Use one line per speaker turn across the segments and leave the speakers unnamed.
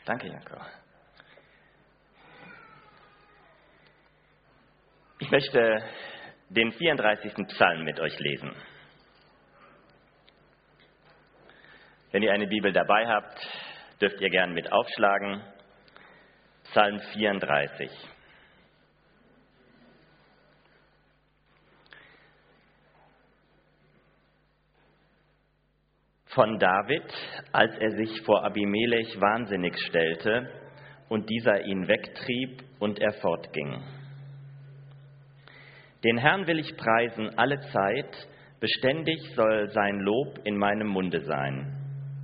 Danke, Jakob. Ich möchte den 34. Psalm mit euch lesen. Wenn ihr eine Bibel dabei habt, dürft ihr gern mit aufschlagen. Psalm 34. Von David, als er sich vor Abimelech wahnsinnig stellte und dieser ihn wegtrieb und er fortging. Den Herrn will ich preisen alle Zeit, beständig soll sein Lob in meinem Munde sein.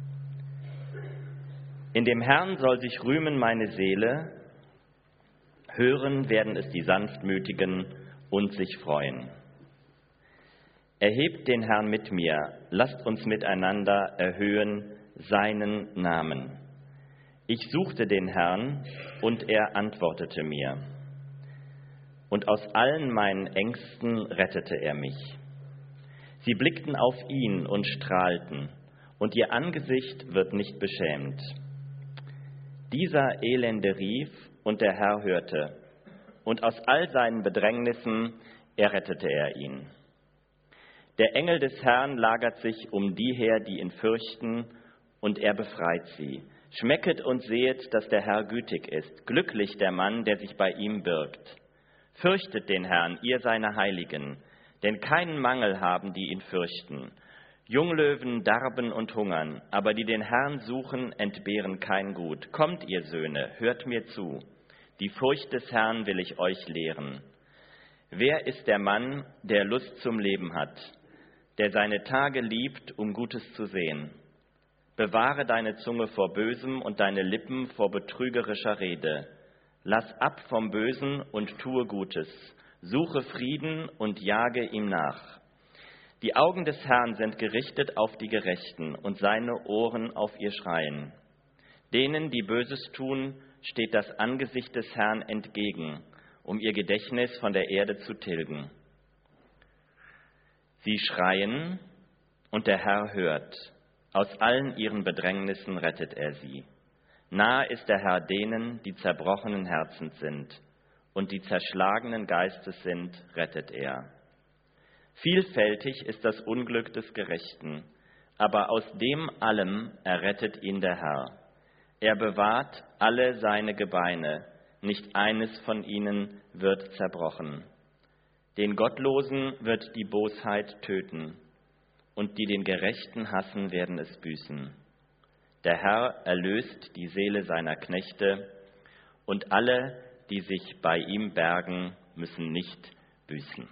In dem Herrn soll sich rühmen meine Seele, hören werden es die Sanftmütigen und sich freuen. Erhebt den Herrn mit mir, lasst uns miteinander erhöhen seinen Namen. Ich suchte den Herrn und er antwortete mir. Und aus allen meinen Ängsten rettete er mich. Sie blickten auf ihn und strahlten, und ihr Angesicht wird nicht beschämt. Dieser Elende rief, und der Herr hörte, und aus all seinen Bedrängnissen errettete er ihn. Der Engel des Herrn lagert sich um die her, die ihn fürchten, und er befreit sie. Schmecket und sehet, dass der Herr gütig ist. Glücklich der Mann, der sich bei ihm birgt. Fürchtet den Herrn, ihr seine Heiligen, denn keinen Mangel haben, die ihn fürchten. Junglöwen darben und hungern, aber die den Herrn suchen, entbehren kein Gut. Kommt, ihr Söhne, hört mir zu. Die Furcht des Herrn will ich euch lehren. Wer ist der Mann, der Lust zum Leben hat, der seine Tage liebt, um Gutes zu sehen? Bewahre deine Zunge vor Bösem und deine Lippen vor betrügerischer Rede. Lass ab vom Bösen und tue Gutes. Suche Frieden und jage ihm nach. Die Augen des Herrn sind gerichtet auf die Gerechten und seine Ohren auf ihr Schreien. Denen, die Böses tun, steht das Angesicht des Herrn entgegen, um ihr Gedächtnis von der Erde zu tilgen. Sie schreien, und der Herr hört. Aus allen ihren Bedrängnissen rettet er sie. Nahe ist der Herr denen, die zerbrochenen Herzens sind, und die zerschlagenen Geistes sind, rettet er. Vielfältig ist das Unglück des Gerechten, aber aus dem allem errettet ihn der Herr. Er bewahrt alle seine Gebeine, nicht eines von ihnen wird zerbrochen. Den Gottlosen wird die Bosheit töten, und die den Gerechten hassen, werden es büßen. Der Herr erlöst die Seele seiner Knechte, und alle, die sich bei ihm bergen, müssen nicht büßen.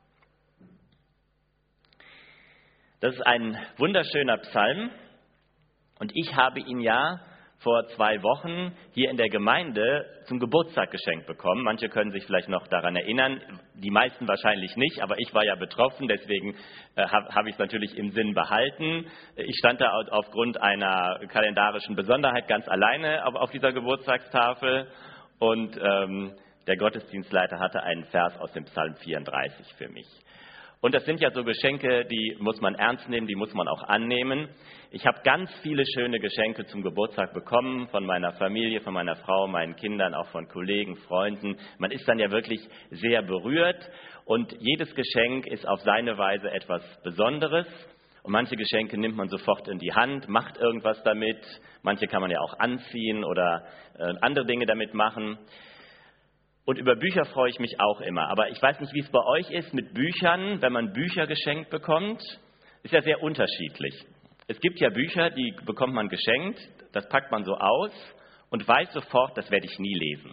Das ist ein wunderschöner Psalm, und ich habe ihn ja vor 2 Wochen hier in der Gemeinde zum Geburtstag geschenkt bekommen. Manche können sich vielleicht noch daran erinnern, die meisten wahrscheinlich nicht, aber ich war ja betroffen, deswegen habe ich es natürlich im Sinn behalten. Ich stand da aufgrund einer kalendarischen Besonderheit ganz alleine auf dieser Geburtstagstafel, und der Gottesdienstleiter hatte einen Vers aus dem Psalm 34 für mich. Und das sind ja so Geschenke, die muss man ernst nehmen, die muss man auch annehmen. Ich habe ganz viele schöne Geschenke zum Geburtstag bekommen, von meiner Familie, von meiner Frau, meinen Kindern, auch von Kollegen, Freunden. Man ist dann ja wirklich sehr berührt, und jedes Geschenk ist auf seine Weise etwas Besonderes. Und manche Geschenke nimmt man sofort in die Hand, macht irgendwas damit. Manche kann man ja auch anziehen oder andere Dinge damit machen. Und über Bücher freue ich mich auch immer. Aber ich weiß nicht, wie es bei euch ist mit Büchern, wenn man Bücher geschenkt bekommt. Ist ja sehr unterschiedlich. Es gibt ja Bücher, die bekommt man geschenkt, das packt man so aus und weiß sofort, das werde ich nie lesen.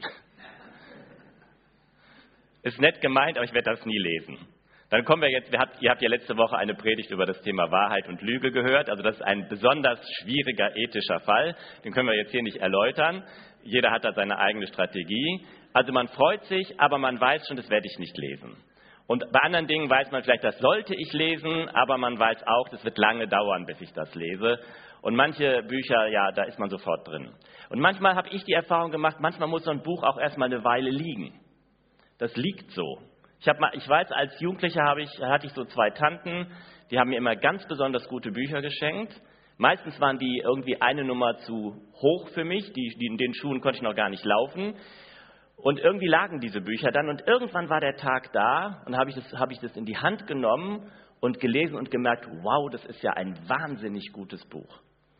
Ist nett gemeint, aber ich werde das nie lesen. Dann kommen wir jetzt, ihr habt ja letzte Woche eine Predigt über das Thema Wahrheit und Lüge gehört. Also das ist ein besonders schwieriger ethischer Fall. Den können wir jetzt hier nicht erläutern. Jeder hat da seine eigene Strategie. Also man freut sich, aber man weiß schon, das werde ich nicht lesen. Und bei anderen Dingen weiß man vielleicht, das sollte ich lesen, aber man weiß auch, das wird lange dauern, bis ich das lese. Und manche Bücher, ja, da ist man sofort drin. Und manchmal habe ich die Erfahrung gemacht, manchmal muss so ein Buch auch erstmal eine Weile liegen. Das liegt so. Ich weiß, als Jugendlicher hatte ich so 2 Tanten, die haben mir immer ganz besonders gute Bücher geschenkt. Meistens waren die irgendwie eine Nummer zu hoch für mich, in den Schuhen konnte ich noch gar nicht laufen. Und irgendwie lagen diese Bücher dann und irgendwann war der Tag da und habe ich das in die Hand genommen und gelesen und gemerkt, wow, das ist ja ein wahnsinnig gutes Buch.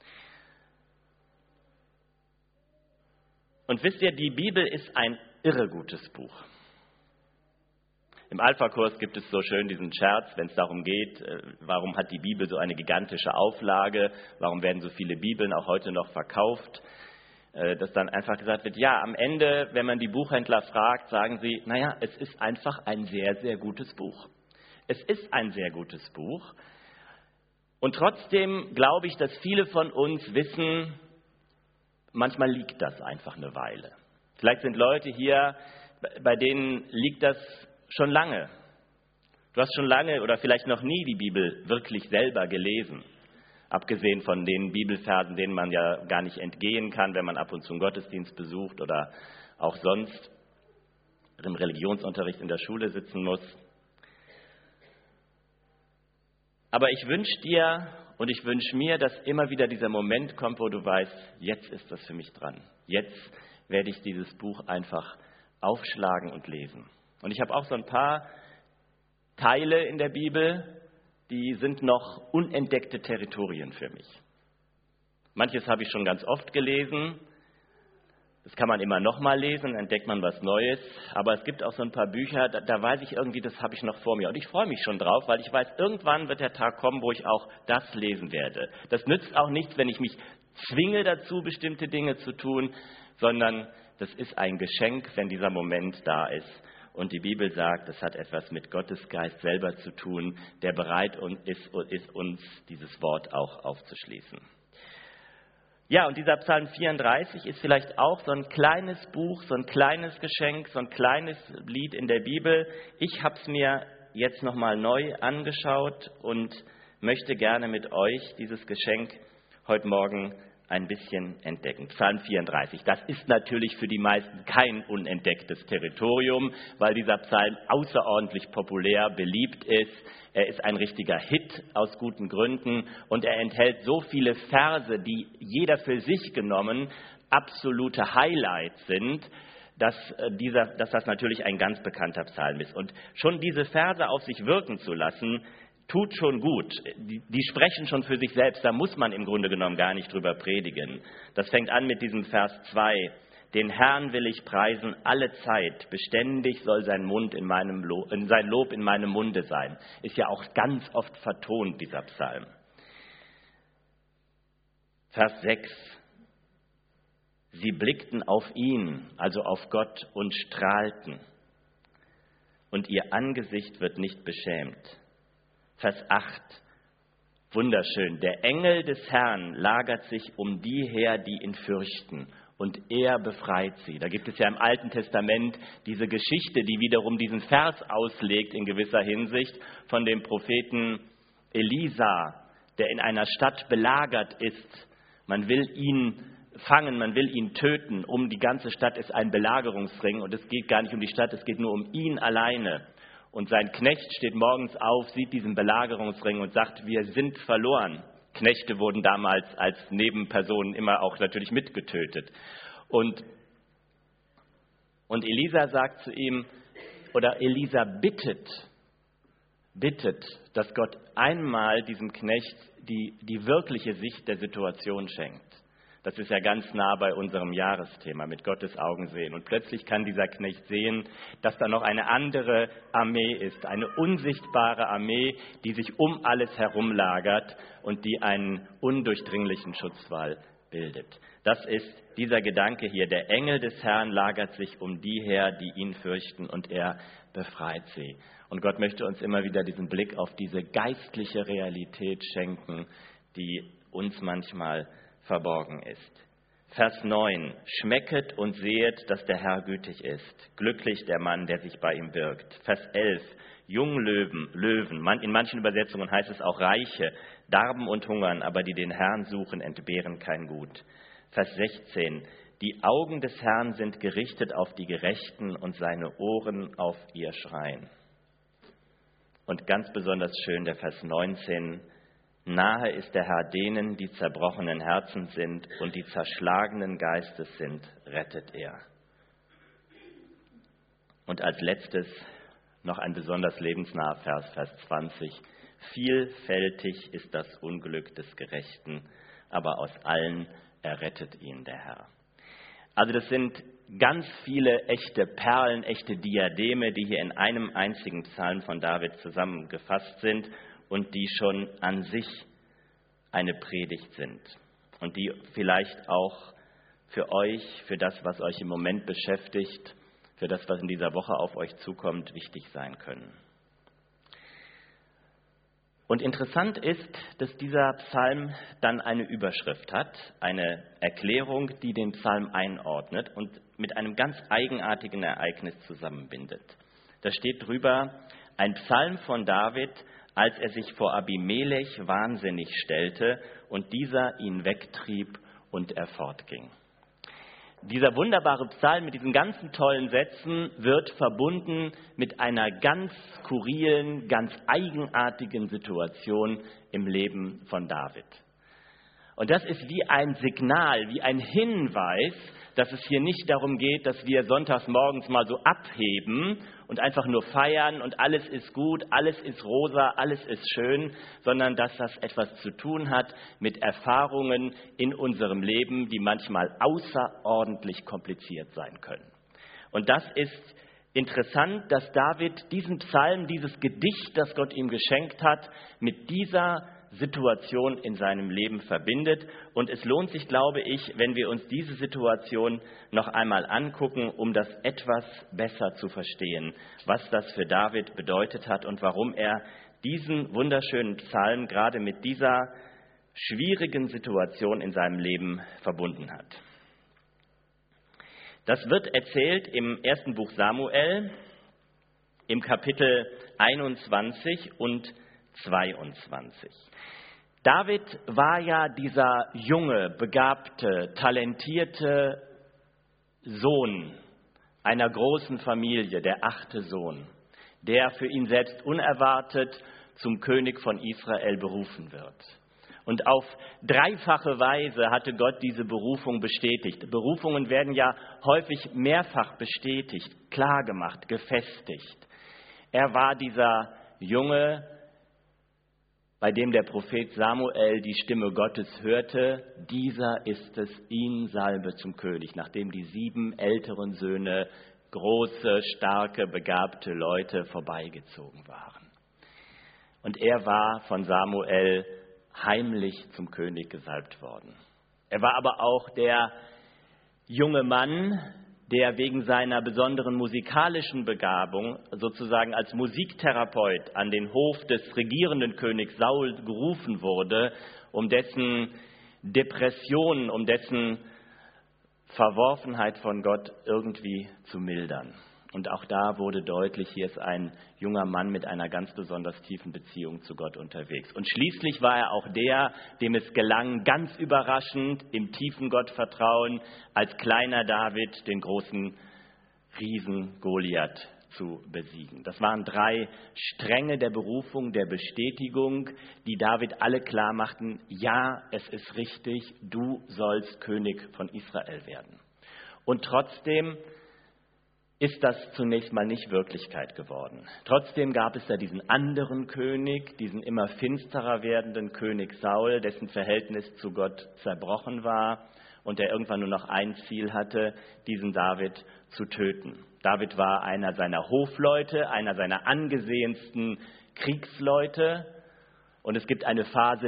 Und wisst ihr, die Bibel ist ein irre gutes Buch. Im Alpha-Kurs gibt es so schön diesen Scherz, wenn es darum geht, warum hat die Bibel so eine gigantische Auflage, warum werden so viele Bibeln auch heute noch verkauft, dass dann einfach gesagt wird, ja, am Ende, wenn man die Buchhändler fragt, sagen sie, naja, es ist einfach ein sehr, sehr gutes Buch. Es ist ein sehr gutes Buch. Und trotzdem glaube ich, dass viele von uns wissen, manchmal liegt das einfach eine Weile. Vielleicht sind Leute hier, bei denen liegt das schon lange. Du hast schon lange oder vielleicht noch nie die Bibel wirklich selber gelesen. Abgesehen von den Bibelversen, denen man ja gar nicht entgehen kann, wenn man ab und zu einen Gottesdienst besucht oder auch sonst im Religionsunterricht in der Schule sitzen muss. Aber ich wünsche dir und ich wünsche mir, dass immer wieder dieser Moment kommt, wo du weißt, jetzt ist das für mich dran. Jetzt werde ich dieses Buch einfach aufschlagen und lesen. Und ich habe auch so ein paar Teile in der Bibel, die sind noch unentdeckte Territorien für mich. Manches habe ich schon ganz oft gelesen. Das kann man immer noch mal lesen, dann entdeckt man was Neues. Aber es gibt auch so ein paar Bücher, da weiß ich irgendwie, das habe ich noch vor mir. Und ich freue mich schon drauf, weil ich weiß, irgendwann wird der Tag kommen, wo ich auch das lesen werde. Das nützt auch nichts, wenn ich mich zwinge dazu, bestimmte Dinge zu tun, sondern das ist ein Geschenk, wenn dieser Moment da ist. Und die Bibel sagt, das hat etwas mit Gottes Geist selber zu tun, der bereit ist, uns dieses Wort auch aufzuschließen. Ja, und dieser Psalm 34 ist vielleicht auch so ein kleines Buch, so ein kleines Geschenk, so ein kleines Lied in der Bibel. Ich habe es mir jetzt nochmal neu angeschaut und möchte gerne mit euch dieses Geschenk heute Morgen ein bisschen entdecken. Psalm 34, das ist natürlich für die meisten kein unentdecktes Territorium, weil dieser Psalm außerordentlich populär, beliebt ist. Er ist ein richtiger Hit aus guten Gründen und er enthält so viele Verse, die jeder für sich genommen absolute Highlights sind, dass das natürlich ein ganz bekannter Psalm ist. Und schon diese Verse auf sich wirken zu lassen, tut schon gut. Die sprechen schon für sich selbst, da muss man im Grunde genommen gar nicht drüber predigen. Das fängt an mit diesem Vers 2. Den Herrn will ich preisen alle Zeit, beständig soll sein Lob in meinem Munde sein. Ist ja auch ganz oft vertont, dieser Psalm. Vers 6. Sie blickten auf ihn, also auf Gott, und strahlten. Und ihr Angesicht wird nicht beschämt. Vers 8, wunderschön. Der Engel des Herrn lagert sich um die her, die ihn fürchten, und er befreit sie. Da gibt es ja im Alten Testament diese Geschichte, die wiederum diesen Vers auslegt in gewisser Hinsicht von dem Propheten Elisa, der in einer Stadt belagert ist. Man will ihn fangen, man will ihn töten. Um die ganze Stadt ist ein Belagerungsring und es geht gar nicht um die Stadt, es geht nur um ihn alleine. Und sein Knecht steht morgens auf, sieht diesen Belagerungsring und sagt, wir sind verloren. Knechte wurden damals als Nebenpersonen immer auch natürlich mitgetötet. Und Elisa sagt zu ihm, oder Elisa bittet, dass Gott einmal diesem Knecht die wirkliche Sicht der Situation schenkt. Das ist ja ganz nah bei unserem Jahresthema, mit Gottes Augen sehen. Und plötzlich kann dieser Knecht sehen, dass da noch eine andere Armee ist, eine unsichtbare Armee, die sich um alles herumlagert und die einen undurchdringlichen Schutzwall bildet. Das ist dieser Gedanke hier. Der Engel des Herrn lagert sich um die her, die ihn fürchten, und er befreit sie. Und Gott möchte uns immer wieder diesen Blick auf diese geistliche Realität schenken, die uns manchmal verborgen ist. Vers 9. Schmecket und sehet, dass der Herr gütig ist. Glücklich der Mann, der sich bei ihm birgt. Vers 11. Junglöwen, in manchen Übersetzungen heißt es auch Reiche, darben und hungern, aber die den Herrn suchen, entbehren kein Gut. Vers 16. Die Augen des Herrn sind gerichtet auf die Gerechten und seine Ohren auf ihr Schreien. Und ganz besonders schön der Vers 19. Nahe ist der Herr denen, die zerbrochenen Herzen sind und die zerschlagenen Geistes sind, rettet er. Und als letztes noch ein besonders lebensnaher Vers, Vers 20. Vielfältig ist das Unglück des Gerechten, aber aus allen errettet ihn der Herr. Also das sind ganz viele echte Perlen, echte Diademe, die hier in einem einzigen Psalm von David zusammengefasst sind und die schon an sich eine Predigt sind und die vielleicht auch für euch, für das, was euch im Moment beschäftigt, für das, was in dieser Woche auf euch zukommt, wichtig sein können. Und interessant ist, dass dieser Psalm dann eine Überschrift hat, eine Erklärung, die den Psalm einordnet und mit einem ganz eigenartigen Ereignis zusammenbindet. Da steht drüber, ein Psalm von David, als er sich vor Abimelech wahnsinnig stellte und dieser ihn wegtrieb und er fortging. Dieser wunderbare Psalm mit diesen ganzen tollen Sätzen wird verbunden mit einer ganz skurrilen, ganz eigenartigen Situation im Leben von David. Und das ist wie ein Signal, wie ein Hinweis, dass es hier nicht darum geht, dass wir sonntags morgens mal so abheben und einfach nur feiern und alles ist gut, alles ist rosa, alles ist schön, sondern dass das etwas zu tun hat mit Erfahrungen in unserem Leben, die manchmal außerordentlich kompliziert sein können. Und das ist interessant, dass David diesen Psalm, dieses Gedicht, das Gott ihm geschenkt hat, mit dieser Situation in seinem Leben verbindet. Und es lohnt sich, glaube ich, wenn wir uns diese Situation noch einmal angucken, um das etwas besser zu verstehen, was das für David bedeutet hat und warum er diesen wunderschönen Psalm gerade mit dieser schwierigen Situation in seinem Leben verbunden hat. Das wird erzählt im ersten Buch Samuel, im Kapitel 21 und 22. David war ja dieser junge, begabte, talentierte Sohn einer großen Familie, der 8. Sohn, der für ihn selbst unerwartet zum König von Israel berufen wird. Und auf dreifache Weise hatte Gott diese Berufung bestätigt. Berufungen werden ja häufig mehrfach bestätigt, klargemacht, gefestigt. Er war dieser Junge, bei dem der Prophet Samuel die Stimme Gottes hörte, dieser ist es, ihn salbe zum König, nachdem die 7 älteren Söhne, große, starke, begabte Leute vorbeigezogen waren. Und er war von Samuel heimlich zum König gesalbt worden. Er war aber auch der junge Mann, der wegen seiner besonderen musikalischen Begabung sozusagen als Musiktherapeut an den Hof des regierenden Königs Saul gerufen wurde, um dessen Depressionen, um dessen Verworfenheit von Gott irgendwie zu mildern. Und auch da wurde deutlich, hier ist ein junger Mann mit einer ganz besonders tiefen Beziehung zu Gott unterwegs. Und schließlich war er auch der, dem es gelang, ganz überraschend im tiefen Gottvertrauen als kleiner David den großen Riesen Goliath zu besiegen. Das waren 3 Stränge der Berufung, der Bestätigung, die David alle klar machten, ja, es ist richtig, du sollst König von Israel werden. Und trotzdem ist das zunächst mal nicht Wirklichkeit geworden. Trotzdem gab es da diesen anderen König, diesen immer finsterer werdenden König Saul, dessen Verhältnis zu Gott zerbrochen war und der irgendwann nur noch ein Ziel hatte, diesen David zu töten. David war einer seiner Hofleute, einer seiner angesehensten Kriegsleute. Und es gibt eine Phase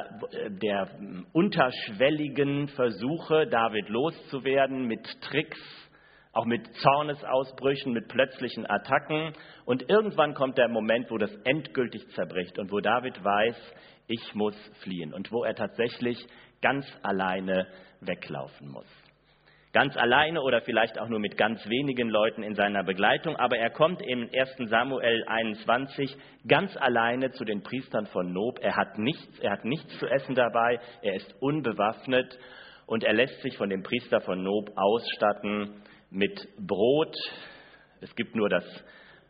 der unterschwelligen Versuche, David loszuwerden mit Tricks, auch mit Zornesausbrüchen, mit plötzlichen Attacken. Und irgendwann kommt der Moment, wo das endgültig zerbricht und wo David weiß, ich muss fliehen. Und wo er tatsächlich ganz alleine weglaufen muss. Ganz alleine oder vielleicht auch nur mit ganz wenigen Leuten in seiner Begleitung. Aber er kommt im 1. Samuel 21 ganz alleine zu den Priestern von Nob. Er hat nichts zu essen dabei, er ist unbewaffnet und er lässt sich von dem Priester von Nob ausstatten mit Brot. Es gibt nur das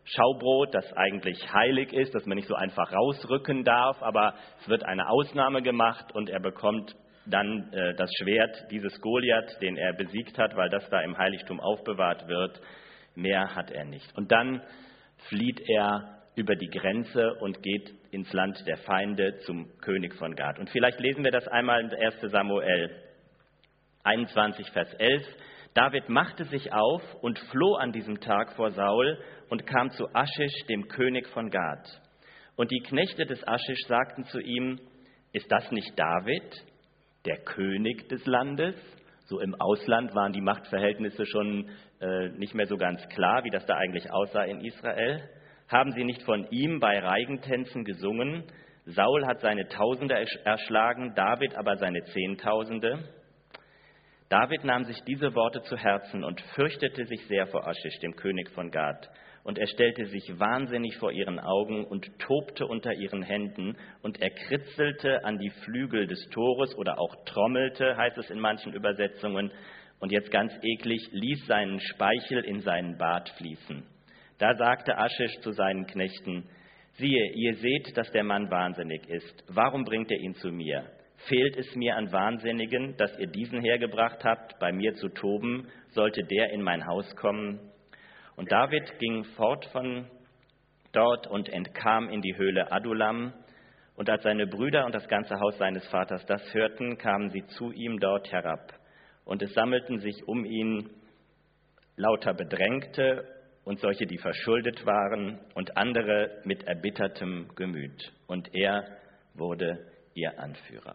Schaubrot, das eigentlich heilig ist, das man nicht so einfach rausrücken darf, aber es wird eine Ausnahme gemacht und er bekommt dann das Schwert dieses Goliath, den er besiegt hat, weil das da im Heiligtum aufbewahrt wird. Mehr hat er nicht. Und dann flieht er über die Grenze und geht ins Land der Feinde zum König von Gad. Und vielleicht lesen wir das einmal in 1. Samuel 21, Vers 11. David machte sich auf und floh an diesem Tag vor Saul und kam zu Achish, dem König von Gad. Und die Knechte des Achish sagten zu ihm: Ist das nicht David, der König des Landes? So im Ausland waren die Machtverhältnisse schon nicht mehr so ganz klar, wie das da eigentlich aussah in Israel. Haben sie nicht von ihm bei Reigentänzen gesungen? Saul hat seine Tausende erschlagen, David aber seine Zehntausende. David nahm sich diese Worte zu Herzen und fürchtete sich sehr vor Achish, dem König von Gad. Und er stellte sich wahnsinnig vor ihren Augen und tobte unter ihren Händen. Und er kritzelte an die Flügel des Tores oder auch trommelte, heißt es in manchen Übersetzungen. Und jetzt ganz eklig, ließ seinen Speichel in seinen Bart fließen. Da sagte Achish zu seinen Knechten: Siehe, ihr seht, dass der Mann wahnsinnig ist. Warum bringt ihr ihn zu mir? Fehlt es mir an Wahnsinnigen, dass ihr diesen hergebracht habt, bei mir zu toben? Sollte der in mein Haus kommen? Und David ging fort von dort und entkam in die Höhle Adullam. Und als seine Brüder und das ganze Haus seines Vaters das hörten, kamen sie zu ihm dort herab. Und es sammelten sich um ihn lauter Bedrängte und solche, die verschuldet waren, und andere mit erbittertem Gemüt. Und er wurde ihr Anführer.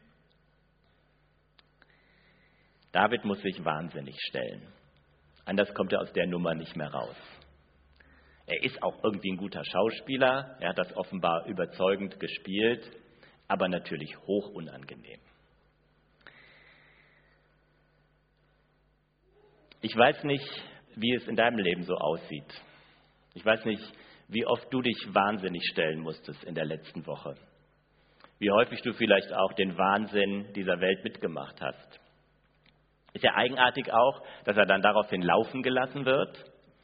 David muss sich wahnsinnig stellen. Anders kommt er aus der Nummer nicht mehr raus. Er ist auch irgendwie ein guter Schauspieler, er hat das offenbar überzeugend gespielt, aber natürlich hoch unangenehm. Ich weiß nicht, wie es in deinem Leben so aussieht. Ich weiß nicht, wie oft du dich wahnsinnig stellen musstest in der letzten Woche. Wie häufig du vielleicht auch den Wahnsinn dieser Welt mitgemacht hast. Ist ja eigenartig auch, dass er dann daraufhin laufen gelassen wird.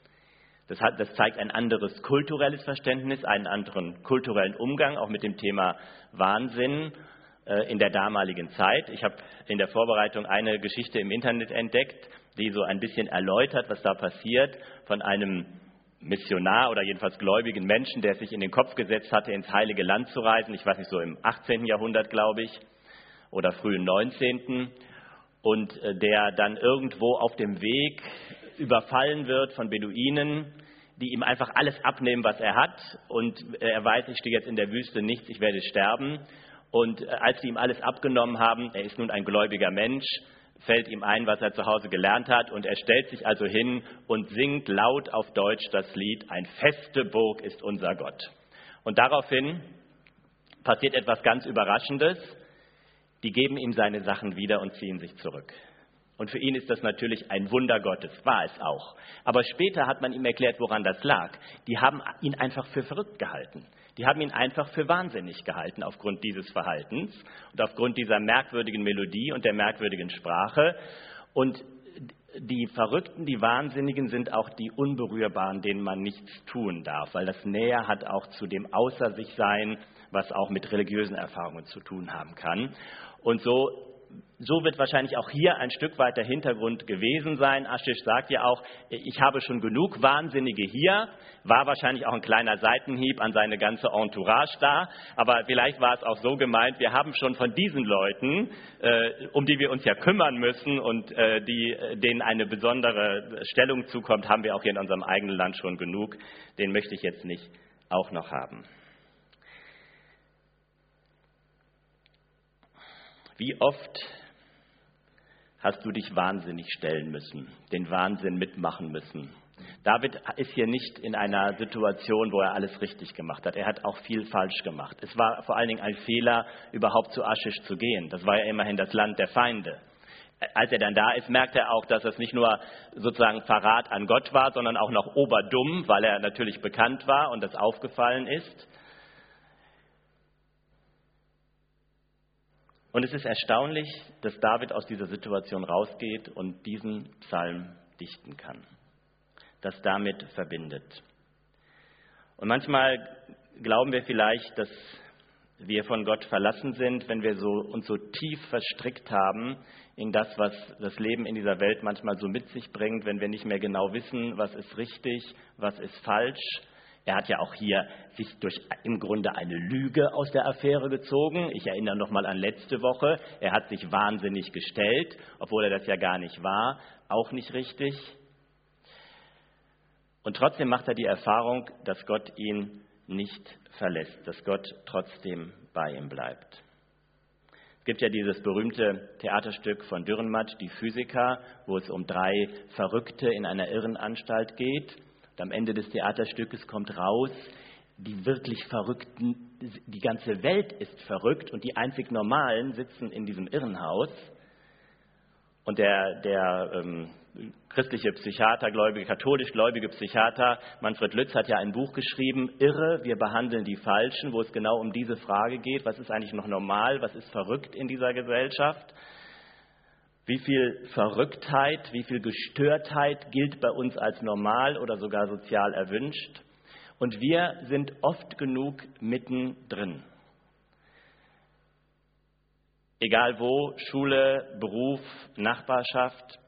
Das zeigt ein anderes kulturelles Verständnis, einen anderen kulturellen Umgang, auch mit dem Thema Wahnsinn in der damaligen Zeit. Ich habe in der Vorbereitung eine Geschichte im Internet entdeckt, die so ein bisschen erläutert, was da passiert, von einem Missionar oder jedenfalls gläubigen Menschen, der sich in den Kopf gesetzt hatte, ins Heilige Land zu reisen. Ich weiß nicht, so im 18. Jahrhundert, glaube ich, oder frühen 19. Und der dann irgendwo auf dem Weg überfallen wird von Beduinen, die ihm einfach alles abnehmen, was er hat. Und er weiß, ich stehe jetzt in der Wüste, nichts, ich werde sterben. Und als sie ihm alles abgenommen haben, er ist nun ein gläubiger Mensch, fällt ihm ein, was er zu Hause gelernt hat. Und er stellt sich also hin und singt laut auf Deutsch das Lied: Ein feste Burg ist unser Gott. Und daraufhin passiert etwas ganz Überraschendes. Die geben ihm seine Sachen wieder und ziehen sich zurück. Und für ihn ist das natürlich ein Wunder Gottes, war es auch. Aber später hat man ihm erklärt, woran das lag. Die haben ihn einfach für verrückt gehalten. Die haben ihn einfach für wahnsinnig gehalten aufgrund dieses Verhaltens und aufgrund dieser merkwürdigen Melodie und der merkwürdigen Sprache. Und die Verrückten, die Wahnsinnigen sind auch die Unberührbaren, denen man nichts tun darf, weil das näher hat auch zu dem Außer-sich-Sein, was auch mit religiösen Erfahrungen zu tun haben kann. Und so wird wahrscheinlich auch hier ein Stück weit der Hintergrund gewesen sein. Achish sagt ja auch, ich habe schon genug Wahnsinnige hier, war wahrscheinlich auch ein kleiner Seitenhieb an seine ganze Entourage da, aber vielleicht war es auch so gemeint, wir haben schon von diesen Leuten, um die wir uns ja kümmern müssen und denen eine besondere Stellung zukommt, haben wir auch hier in unserem eigenen Land schon genug, den möchte ich jetzt nicht auch noch haben. Wie oft hast du dich wahnsinnig stellen müssen, den Wahnsinn mitmachen müssen? David ist hier nicht in einer Situation, wo er alles richtig gemacht hat. Er hat auch viel falsch gemacht. Es war vor allen Dingen ein Fehler, überhaupt zu Achish zu gehen. Das war ja immerhin das Land der Feinde. Als er dann da ist, merkt er auch, dass es nicht nur sozusagen Verrat an Gott war, sondern auch noch oberdumm, weil er natürlich bekannt war und das aufgefallen ist. Und es ist erstaunlich, dass David aus dieser Situation rausgeht und diesen Psalm dichten kann, das damit verbindet. Und manchmal glauben wir vielleicht, dass wir von Gott verlassen sind, wenn wir uns so tief verstrickt haben in das, was das Leben in dieser Welt manchmal so mit sich bringt, wenn wir nicht mehr genau wissen, was ist richtig, was ist falsch. Er hat ja auch hier sich durch im Grunde eine Lüge aus der Affäre gezogen. Ich erinnere noch mal an letzte Woche. Er hat sich wahnsinnig gestellt, obwohl er das ja gar nicht war. Auch nicht richtig. Und trotzdem macht er die Erfahrung, dass Gott ihn nicht verlässt, dass Gott trotzdem bei ihm bleibt. Es gibt ja dieses berühmte Theaterstück von Dürrenmatt, Die Physiker, wo es um 3 Verrückte in einer Irrenanstalt geht. Und am Ende des Theaterstückes kommt raus, die wirklich Verrückten, die ganze Welt ist verrückt und die einzig Normalen sitzen in diesem Irrenhaus. Und der christliche Psychiater, katholisch gläubige Psychiater Manfred Lütz hat ja ein Buch geschrieben, Irre, wir behandeln die Falschen, wo es genau um diese Frage geht, was ist eigentlich noch normal, was ist verrückt in dieser Gesellschaft? Wie viel Verrücktheit, wie viel Gestörtheit gilt bei uns als normal oder sogar sozial erwünscht? Und wir sind oft genug mittendrin. Egal wo, Schule, Beruf, Nachbarschaft.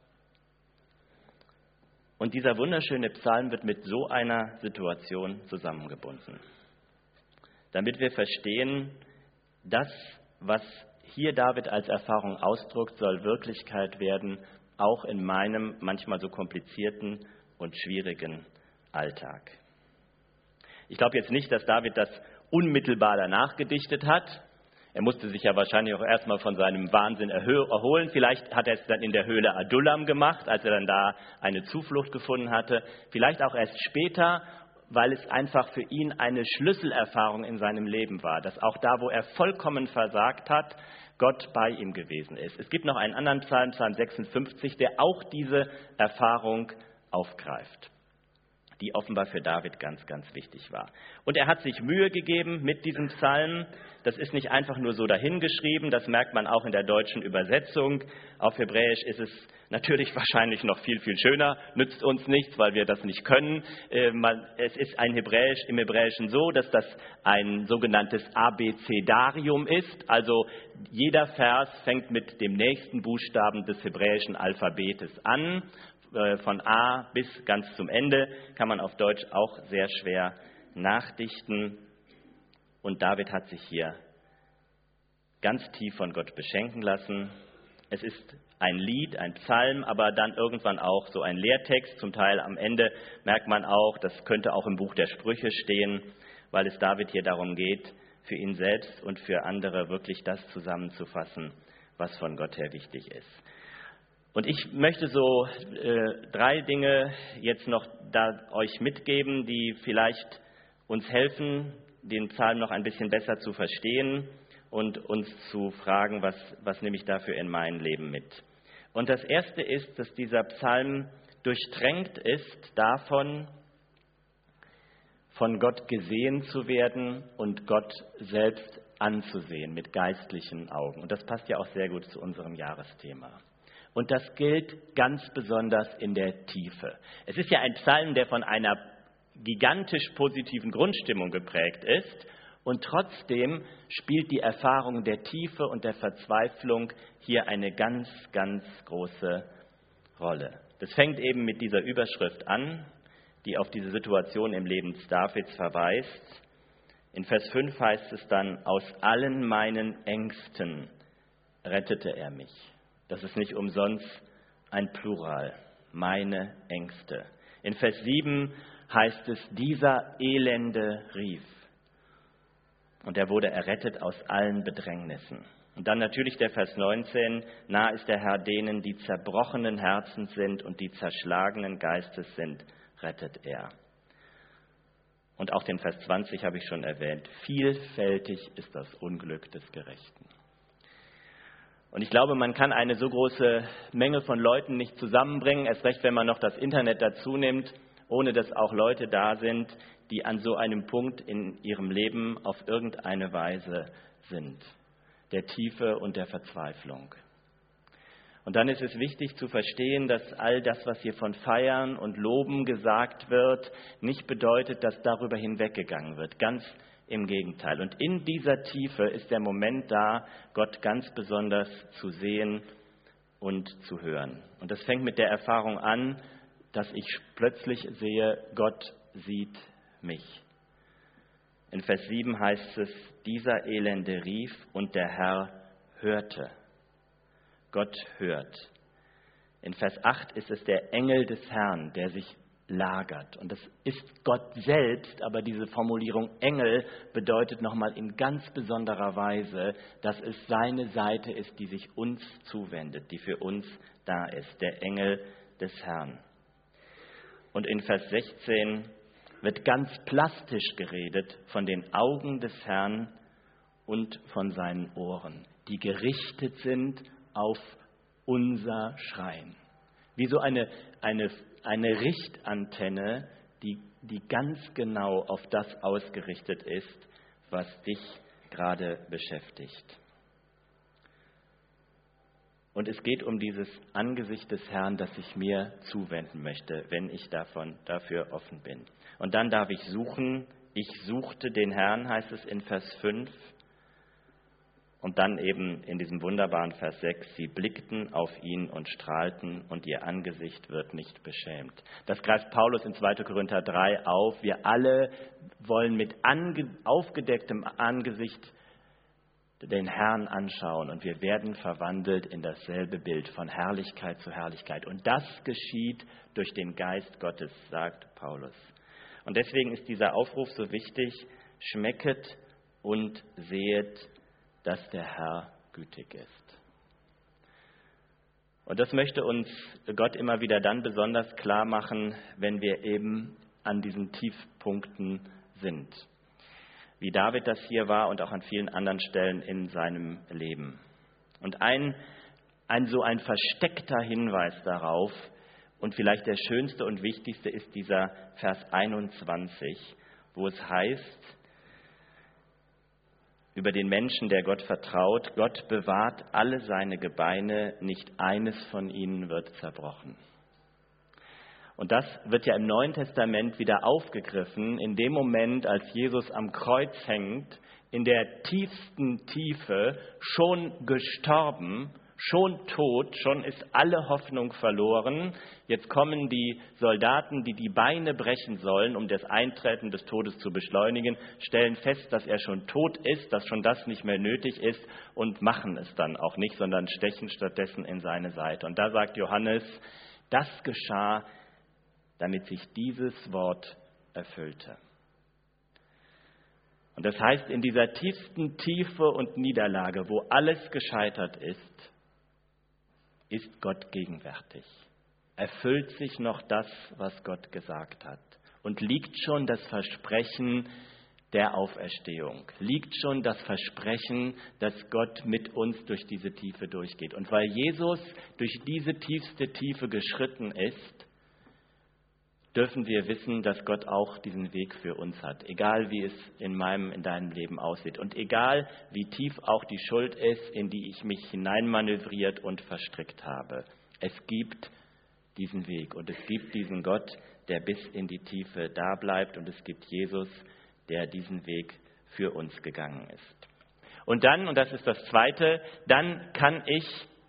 Und dieser wunderschöne Psalm wird mit so einer Situation zusammengebunden. Damit wir verstehen, das, was hier David als Erfahrung ausdrückt, soll Wirklichkeit werden, auch in meinem manchmal so komplizierten und schwierigen Alltag. Ich glaube jetzt nicht, dass David das unmittelbar danach gedichtet hat. Er musste sich ja wahrscheinlich auch erstmal von seinem Wahnsinn erholen. Vielleicht hat er es dann in der Höhle Adullam gemacht, als er dann da eine Zuflucht gefunden hatte. Vielleicht auch erst später, weil es einfach für ihn eine Schlüsselerfahrung in seinem Leben war, dass auch da, wo er vollkommen versagt hat, Gott bei ihm gewesen ist. Es gibt noch einen anderen Psalm, Psalm 56, der auch diese Erfahrung aufgreift, die offenbar für David ganz, ganz wichtig war. Und er hat sich Mühe gegeben mit diesem Psalm. Das ist nicht einfach nur so dahingeschrieben, das merkt man auch in der deutschen Übersetzung. Auf Hebräisch ist es natürlich wahrscheinlich noch viel, viel schöner, nützt uns nichts, weil wir das nicht können. Es ist im Hebräischen so, dass das ein sogenanntes Abecedarium ist, also jeder Vers fängt mit dem nächsten Buchstaben des hebräischen Alphabetes an. Von A bis ganz zum Ende kann man auf Deutsch auch sehr schwer nachdichten. Und David hat sich hier ganz tief von Gott beschenken lassen. Es ist ein Lied, ein Psalm, aber dann irgendwann auch so ein Lehrtext. Zum Teil am Ende merkt man auch, das könnte auch im Buch der Sprüche stehen, weil es David hier darum geht, für ihn selbst und für andere wirklich das zusammenzufassen, was von Gott her wichtig ist. Und ich möchte so 3 Dinge jetzt noch da euch mitgeben, die vielleicht uns helfen, den Psalm noch ein bisschen besser zu verstehen und uns zu fragen, was nehme ich dafür in mein Leben mit. Und das Erste ist, dass dieser Psalm durchtränkt ist davon, von Gott gesehen zu werden und Gott selbst anzusehen mit geistlichen Augen. Und das passt ja auch sehr gut zu unserem Jahresthema. Und das gilt ganz besonders in der Tiefe. Es ist ja ein Psalm, der von einer gigantisch positiven Grundstimmung geprägt ist. Und trotzdem spielt die Erfahrung der Tiefe und der Verzweiflung hier eine ganz, ganz große Rolle. Das fängt eben mit dieser Überschrift an, die auf diese Situation im Leben Davids verweist. In Vers 5 heißt es dann, aus allen meinen Ängsten rettete er mich. Das ist nicht umsonst ein Plural, meine Ängste. In Vers 7 heißt es, dieser Elende rief. Und er wurde errettet aus allen Bedrängnissen. Und dann natürlich der Vers 19, nah ist der Herr denen, die zerbrochenen Herzens sind und die zerschlagenen Geistes sind, rettet er. Und auch den Vers 20 habe ich schon erwähnt, vielfältig ist das Unglück des Gerechten. Und ich glaube, man kann eine so große Menge von Leuten nicht zusammenbringen, erst recht, wenn man noch das Internet dazu nimmt, ohne dass auch Leute da sind, die an so einem Punkt in ihrem Leben auf irgendeine Weise sind, der Tiefe und der Verzweiflung. Und dann ist es wichtig zu verstehen, dass all das, was hier von Feiern und Loben gesagt wird, nicht bedeutet, dass darüber hinweggegangen wird. Ganz im Gegenteil. Und in dieser Tiefe ist der Moment da, Gott ganz besonders zu sehen und zu hören. Und das fängt mit der Erfahrung an, dass ich plötzlich sehe, Gott sieht mich. In Vers 7 heißt es, dieser Elende rief und der Herr hörte. Gott hört. In Vers 8 ist es der Engel des Herrn, der sich lagert. Und das ist Gott selbst, aber diese Formulierung Engel bedeutet nochmal in ganz besonderer Weise, dass es seine Seite ist, die sich uns zuwendet, die für uns da ist, der Engel des Herrn. Und in Vers 16 wird ganz plastisch geredet von den Augen des Herrn und von seinen Ohren, die gerichtet sind auf unser Schreien. Wie so eine Richtantenne, die ganz genau auf das ausgerichtet ist, was dich gerade beschäftigt. Und es geht um dieses Angesicht des Herrn, das ich mir zuwenden möchte, wenn ich dafür offen bin. Und dann darf ich suchen. Ich suchte den Herrn, heißt es in Vers 5. Und dann eben in diesem wunderbaren Vers 6, sie blickten auf ihn und strahlten und ihr Angesicht wird nicht beschämt. Das greift Paulus in 2. Korinther 3 auf. Wir alle wollen mit aufgedecktem Angesicht den Herrn anschauen und wir werden verwandelt in dasselbe Bild von Herrlichkeit zu Herrlichkeit. Und das geschieht durch den Geist Gottes, sagt Paulus. Und deswegen ist dieser Aufruf so wichtig, schmecket und sehet, dass der Herr gütig ist. Und das möchte uns Gott immer wieder dann besonders klar machen, wenn wir eben an diesen Tiefpunkten sind. Wie David das hier war und auch an vielen anderen Stellen in seinem Leben. Und ein versteckter Hinweis darauf, und vielleicht der schönste und wichtigste ist dieser Vers 21, wo es heißt, über den Menschen, der Gott vertraut, Gott bewahrt alle seine Gebeine, nicht eines von ihnen wird zerbrochen. Und das wird ja im Neuen Testament wieder aufgegriffen, in dem Moment, als Jesus am Kreuz hängt, in der tiefsten Tiefe, schon gestorben, schon tot, schon ist alle Hoffnung verloren. Jetzt kommen die Soldaten, die die Beine brechen sollen, um das Eintreten des Todes zu beschleunigen, stellen fest, dass er schon tot ist, dass schon das nicht mehr nötig ist und machen es dann auch nicht, sondern stechen stattdessen in seine Seite. Und da sagt Johannes, das geschah, damit sich dieses Wort erfüllte. Und das heißt, in dieser tiefsten Tiefe und Niederlage, wo alles gescheitert ist Gott gegenwärtig. Erfüllt sich noch das, was Gott gesagt hat. Und liegt schon das Versprechen der Auferstehung. Liegt schon das Versprechen, dass Gott mit uns durch diese Tiefe durchgeht. Und weil Jesus durch diese tiefste Tiefe geschritten ist, dürfen wir wissen, dass Gott auch diesen Weg für uns hat. Egal wie es in deinem Leben aussieht. Und egal wie tief auch die Schuld ist, in die ich mich hineinmanövriert und verstrickt habe. Es gibt diesen Weg und es gibt diesen Gott, der bis in die Tiefe da bleibt. Und es gibt Jesus, der diesen Weg für uns gegangen ist. Und dann, und das ist das Zweite, dann kann ich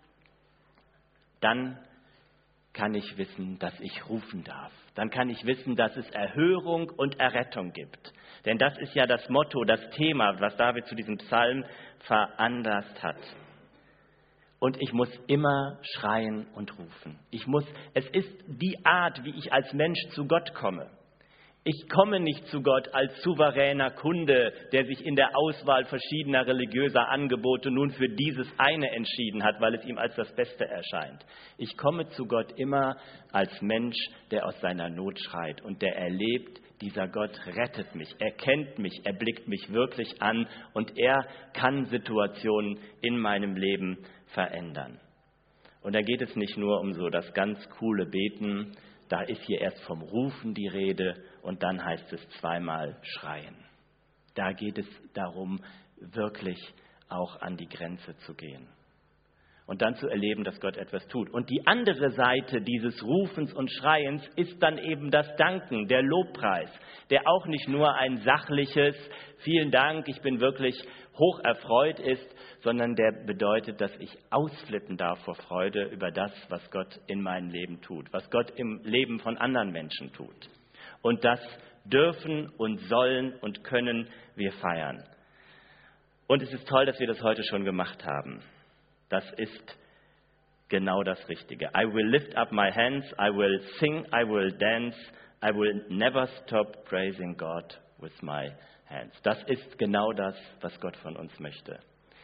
wissen, dass ich rufen darf. Dann kann ich wissen, dass es Erhörung und Errettung gibt. Denn das ist ja das Motto, das Thema, was David zu diesem Psalm veranlasst hat. Und ich muss immer schreien und rufen. Es ist die Art, wie ich als Mensch zu Gott komme. Ich komme nicht zu Gott als souveräner Kunde, der sich in der Auswahl verschiedener religiöser Angebote nun für dieses eine entschieden hat, weil es ihm als das Beste erscheint. Ich komme zu Gott immer als Mensch, der aus seiner Not schreit und der erlebt, dieser Gott rettet mich, er kennt mich, er blickt mich wirklich an und er kann Situationen in meinem Leben verändern. Und da geht es nicht nur um so das ganz coole Beten, da ist hier erst vom Rufen die Rede und dann heißt es zweimal schreien. Da geht es darum, wirklich auch an die Grenze zu gehen. Und dann zu erleben, dass Gott etwas tut. Und die andere Seite dieses Rufens und Schreiens ist dann eben das Danken, der Lobpreis, der auch nicht nur ein sachliches Vielen Dank, ich bin wirklich hoch erfreut ist, sondern der bedeutet, dass ich ausflippen darf vor Freude über das, was Gott in meinem Leben tut, was Gott im Leben von anderen Menschen tut. Und das dürfen und sollen und können wir feiern. Und es ist toll, dass wir das heute schon gemacht haben. Das ist genau das Richtige. I will lift up my hands, I will sing, I will dance, I will never stop praising God with my hands. Das ist genau das, was Gott von uns möchte.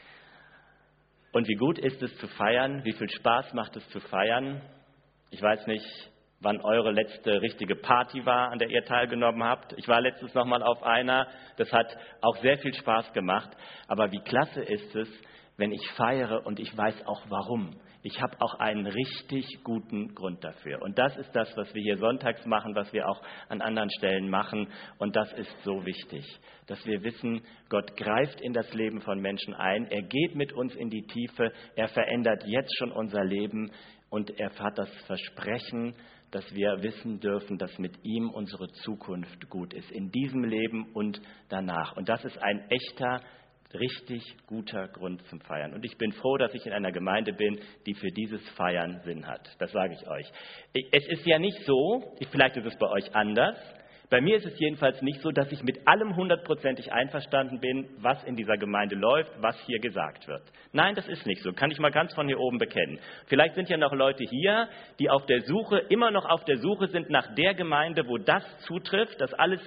Und wie gut ist es zu feiern? Wie viel Spaß macht es zu feiern? Ich weiß nicht, wann eure letzte richtige Party war, an der ihr teilgenommen habt. Ich war letztens noch mal auf einer. Das hat auch sehr viel Spaß gemacht. Aber wie klasse ist es, wenn ich feiere und ich weiß auch warum. Ich habe auch einen richtig guten Grund dafür. Und das ist das, was wir hier sonntags machen, was wir auch an anderen Stellen machen. Und das ist so wichtig, dass wir wissen, Gott greift in das Leben von Menschen ein. Er geht mit uns in die Tiefe. Er verändert jetzt schon unser Leben. Und er hat das Versprechen, dass wir wissen dürfen, dass mit ihm unsere Zukunft gut ist. In diesem Leben und danach. Und das ist ein echter, richtig guter Grund zum Feiern. Und ich bin froh, dass ich in einer Gemeinde bin, die für dieses Feiern Sinn hat. Das sage ich euch. Es ist ja nicht so, vielleicht ist es bei euch anders, bei mir ist es jedenfalls nicht so, dass ich mit allem 100%ig einverstanden bin, was in dieser Gemeinde läuft, was hier gesagt wird. Nein, das ist nicht so. Kann ich mal ganz von hier oben bekennen. Vielleicht sind ja noch Leute hier, die immer noch auf der Suche sind nach der Gemeinde, wo das zutrifft, dass alles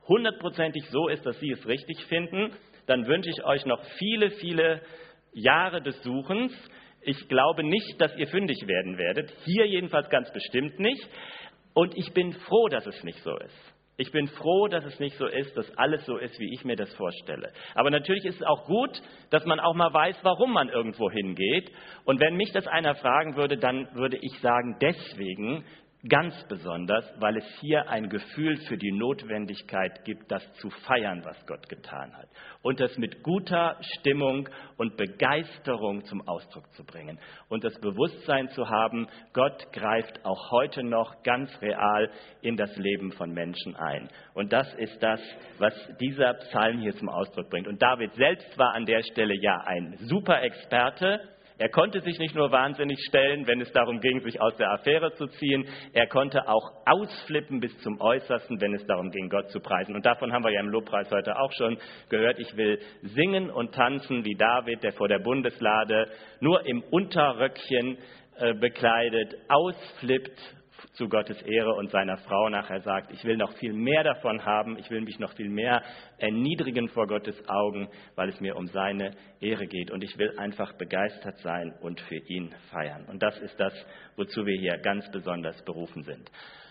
100%ig so ist, dass sie es richtig finden. Dann wünsche ich euch noch viele, viele Jahre des Suchens. Ich glaube nicht, dass ihr fündig werden werdet. Hier jedenfalls ganz bestimmt nicht. Und ich bin froh, dass es nicht so ist. Ich bin froh, dass es nicht so ist, dass alles so ist, wie ich mir das vorstelle. Aber natürlich ist es auch gut, dass man auch mal weiß, warum man irgendwo hingeht. Und wenn mich das einer fragen würde, dann würde ich sagen, deswegen, ganz besonders, weil es hier ein Gefühl für die Notwendigkeit gibt, das zu feiern, was Gott getan hat. Und das mit guter Stimmung und Begeisterung zum Ausdruck zu bringen. Und das Bewusstsein zu haben, Gott greift auch heute noch ganz real in das Leben von Menschen ein. Und das ist das, was dieser Psalm hier zum Ausdruck bringt. Und David selbst war an der Stelle ja ein super Experte. Er konnte sich nicht nur wahnsinnig stellen, wenn es darum ging, sich aus der Affäre zu ziehen. Er konnte auch ausflippen bis zum Äußersten, wenn es darum ging, Gott zu preisen. Und davon haben wir ja im Lobpreis heute auch schon gehört. Ich will singen und tanzen wie David, der vor der Bundeslade nur im Unterröckchen bekleidet, ausflippt zu Gottes Ehre und seiner Frau nachher sagt, ich will noch viel mehr davon haben, ich will mich noch viel mehr erniedrigen vor Gottes Augen, weil es mir um seine Ehre geht und ich will einfach begeistert sein und für ihn feiern. Und das ist das, wozu wir hier ganz besonders berufen sind.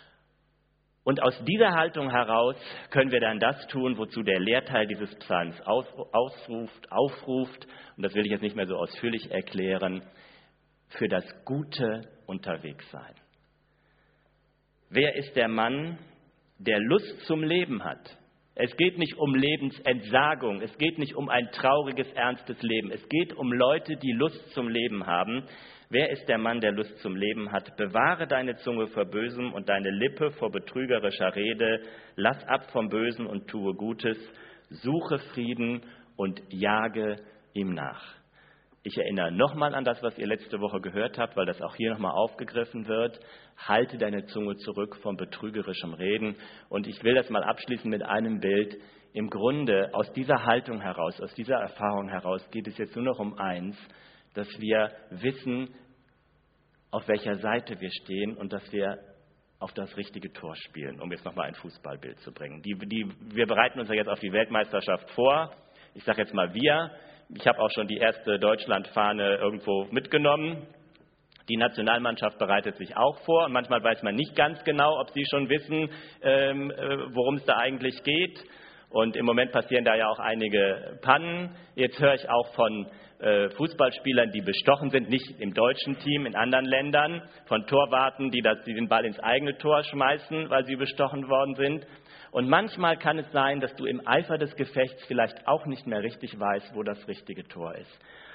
Und aus dieser Haltung heraus können wir dann das tun, wozu der Lehrteil dieses Psalms aufruft, und das will ich jetzt nicht mehr so ausführlich erklären, für das Gute unterwegs sein. Wer ist der Mann, der Lust zum Leben hat? Es geht nicht um Lebensentsagung, es geht nicht um ein trauriges, ernstes Leben. Es geht um Leute, die Lust zum Leben haben. Wer ist der Mann, der Lust zum Leben hat? Bewahre deine Zunge vor Bösem und deine Lippe vor betrügerischer Rede. Lass ab vom Bösen und tue Gutes. Suche Frieden und jage ihm nach. Ich erinnere nochmal an das, was ihr letzte Woche gehört habt, weil das auch hier nochmal aufgegriffen wird. Halte deine Zunge zurück vom betrügerischem Reden. Und ich will das mal abschließen mit einem Bild. Im Grunde, aus dieser Haltung heraus, aus dieser Erfahrung heraus, geht es jetzt nur noch um eins, dass wir wissen, auf welcher Seite wir stehen und dass wir auf das richtige Tor spielen, um jetzt nochmal ein Fußballbild zu bringen. Wir bereiten uns ja jetzt auf die Weltmeisterschaft vor. Ich sage jetzt mal wir. Ich habe auch schon die erste Deutschlandfahne irgendwo mitgenommen. Die Nationalmannschaft bereitet sich auch vor. Und manchmal weiß man nicht ganz genau, ob sie schon wissen, worum es da eigentlich geht. Und im Moment passieren da ja auch einige Pannen. Jetzt höre ich auch von Fußballspielern, die bestochen sind, nicht im deutschen Team, in anderen Ländern, von Torwarten, die den Ball ins eigene Tor schmeißen, weil sie bestochen worden sind. Und manchmal kann es sein, dass du im Eifer des Gefechts vielleicht auch nicht mehr richtig weißt, wo das richtige Tor ist.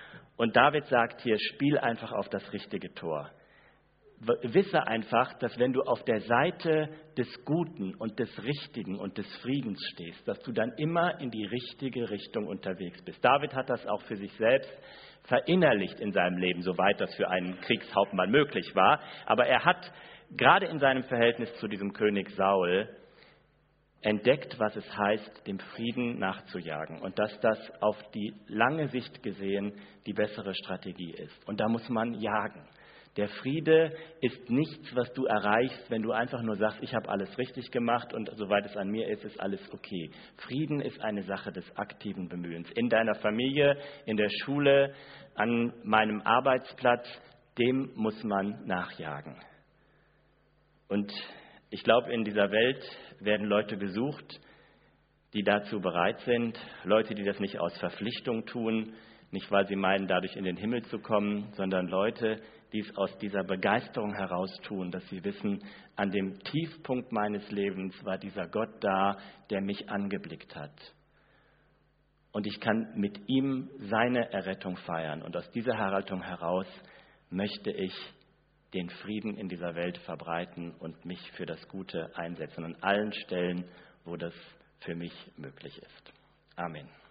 Und David sagt hier, spiel einfach auf das richtige Tor. Wisse einfach, dass wenn du auf der Seite des Guten und des Richtigen und des Friedens stehst, dass du dann immer in die richtige Richtung unterwegs bist. David hat das auch für sich selbst verinnerlicht in seinem Leben, soweit das für einen Kriegshauptmann möglich war. Aber er hat gerade in seinem Verhältnis zu diesem König Saul entdeckt, was es heißt, dem Frieden nachzujagen und dass das auf die lange Sicht gesehen die bessere Strategie ist. Und da muss man jagen. Der Friede ist nichts, was du erreichst, wenn du einfach nur sagst, ich habe alles richtig gemacht und soweit es an mir ist, ist alles okay. Frieden ist eine Sache des aktiven Bemühens. In deiner Familie, in der Schule, an meinem Arbeitsplatz, dem muss man nachjagen. Und ich glaube, in dieser Welt werden Leute gesucht, die dazu bereit sind, Leute, die das nicht aus Verpflichtung tun, nicht weil sie meinen, dadurch in den Himmel zu kommen, sondern Leute, die es aus dieser Begeisterung heraus tun, dass sie wissen, an dem Tiefpunkt meines Lebens war dieser Gott da, der mich angeblickt hat. Und ich kann mit ihm seine Errettung feiern. Und aus dieser Haltung heraus möchte ich den Frieden in dieser Welt verbreiten und mich für das Gute einsetzen, an allen Stellen, wo das für mich möglich ist. Amen.